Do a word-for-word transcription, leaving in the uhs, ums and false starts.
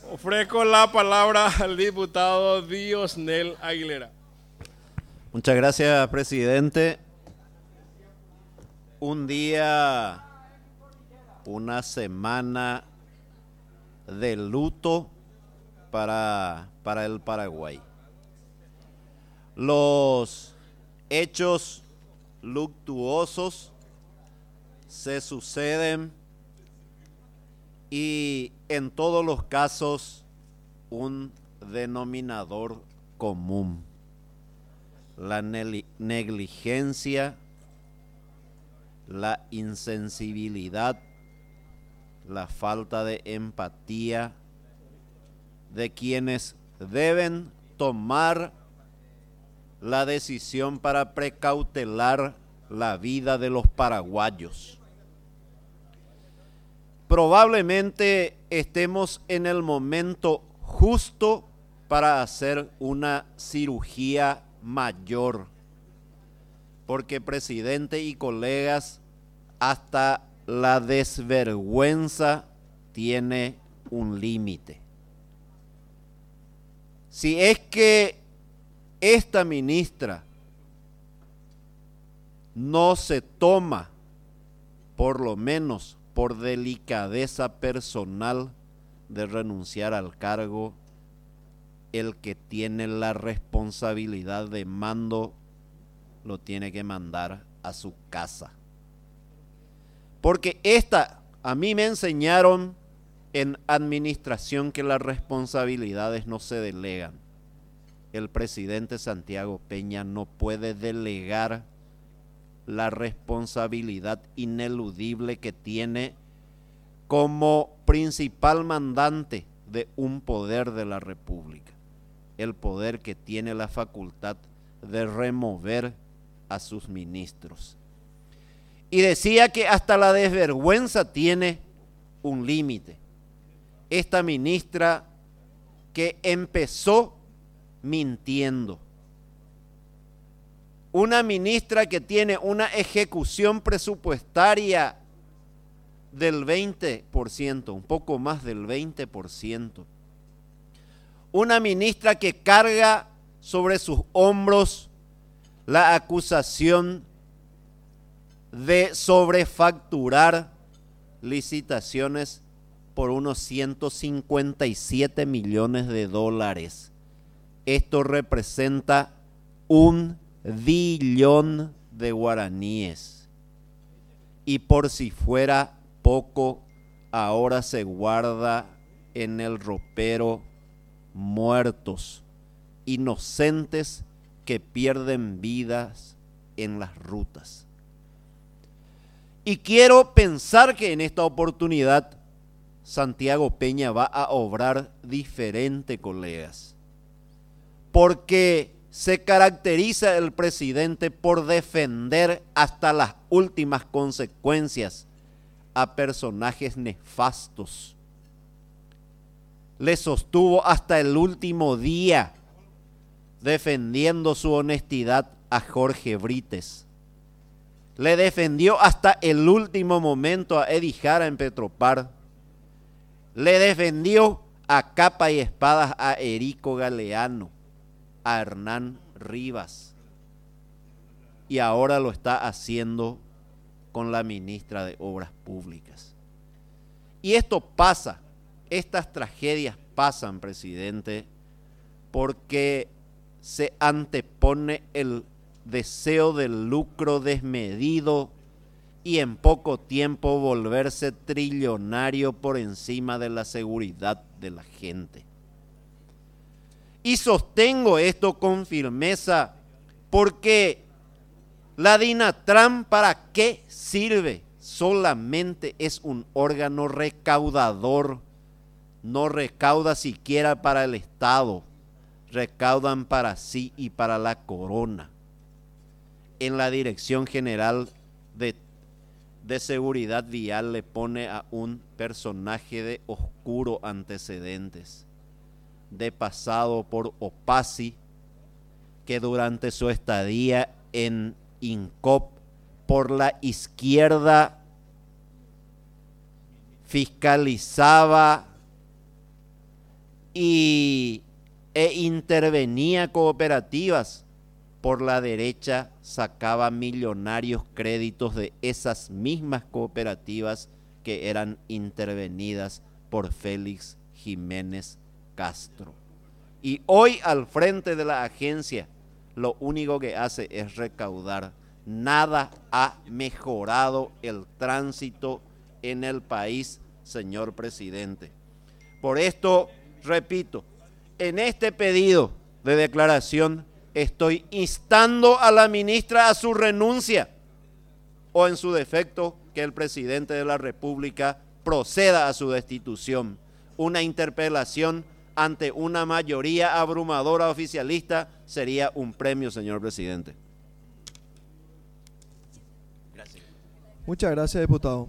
Ofrezco la palabra al diputado Diosnel Aguilera. Muchas gracias, presidente. Un día, una semana de luto para, para el Paraguay. Los hechos luctuosos se suceden y en todos los casos un denominador común: la negligencia, la insensibilidad, la falta de empatía de quienes deben tomar la decisión para precautelar la vida de los paraguayos. Probablemente estemos en el momento justo para hacer una cirugía mayor, porque, presidente y colegas, hasta la desvergüenza tiene un límite. Si es que esta ministra no se toma, por lo menos por delicadeza personal, de renunciar al cargo, el que tiene la responsabilidad de mando lo tiene que mandar a su casa. Porque esta, a mí me enseñaron en administración que las responsabilidades no se delegan. El presidente Santiago Peña no puede delegar la responsabilidad ineludible que tiene como principal mandante de un poder de la República, el poder que tiene la facultad de remover a sus ministros. Y decía que hasta la desvergüenza tiene un límite. Esta ministra que empezó mintiendo, una ministra que tiene una ejecución presupuestaria del veinte por ciento, un poco más del veinte por ciento. Una ministra que carga sobre sus hombros la acusación de sobrefacturar licitaciones por unos ciento cincuenta y siete millones de dólares. Esto representa un billón de guaraníes. Y por si fuera poco, ahora se guarda en el ropero muertos, inocentes que pierden vidas en las rutas. Y quiero pensar que en esta oportunidad Santiago Peña va a obrar diferente, colegas, porque se caracteriza el presidente por defender hasta las últimas consecuencias a personajes nefastos. Le sostuvo hasta el último día defendiendo su honestidad a Jorge Brites. Le defendió hasta el último momento a Edi Jara en Petropar. Le defendió a capa y espadas a Erico Galeano, a Hernán Rivas. Y ahora lo está haciendo con la ministra de Obras Públicas. Y esto pasa, estas tragedias pasan, presidente, porque se antepone el deseo del lucro desmedido y en poco tiempo volverse trillonario por encima de la seguridad de la gente. Y sostengo esto con firmeza porque la DINATRAN, ¿para qué sirve? Solamente es un órgano recaudador, no recauda siquiera para el Estado, recaudan para sí y para la corona. En la Dirección General de, de Seguridad Vial le pone a un personaje de oscuro antecedentes, de pasado por Opasi, que durante su estadía en INCOP por la izquierda fiscalizaba y, e intervenía cooperativas, por la derecha sacaba millonarios créditos de esas mismas cooperativas que eran intervenidas por Félix Jiménez Castro. Y hoy al frente de la agencia lo único que hace es recaudar. Nada ha mejorado el tránsito en el país, señor presidente. Por esto, repito, en este pedido de declaración estoy instando a la ministra a su renuncia o en su defecto que el presidente de la República proceda a su destitución. Una interpelación ante una mayoría abrumadora oficialista sería un premio, señor presidente. Muchas gracias, diputado.